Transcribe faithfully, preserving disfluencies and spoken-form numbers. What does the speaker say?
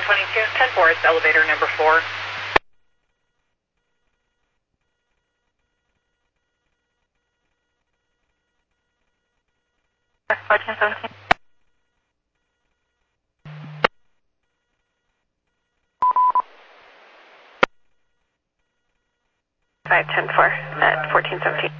twenty-two, ten four, it's elevator number four. fourteen seventeen. five ten four at fourteen seventeen.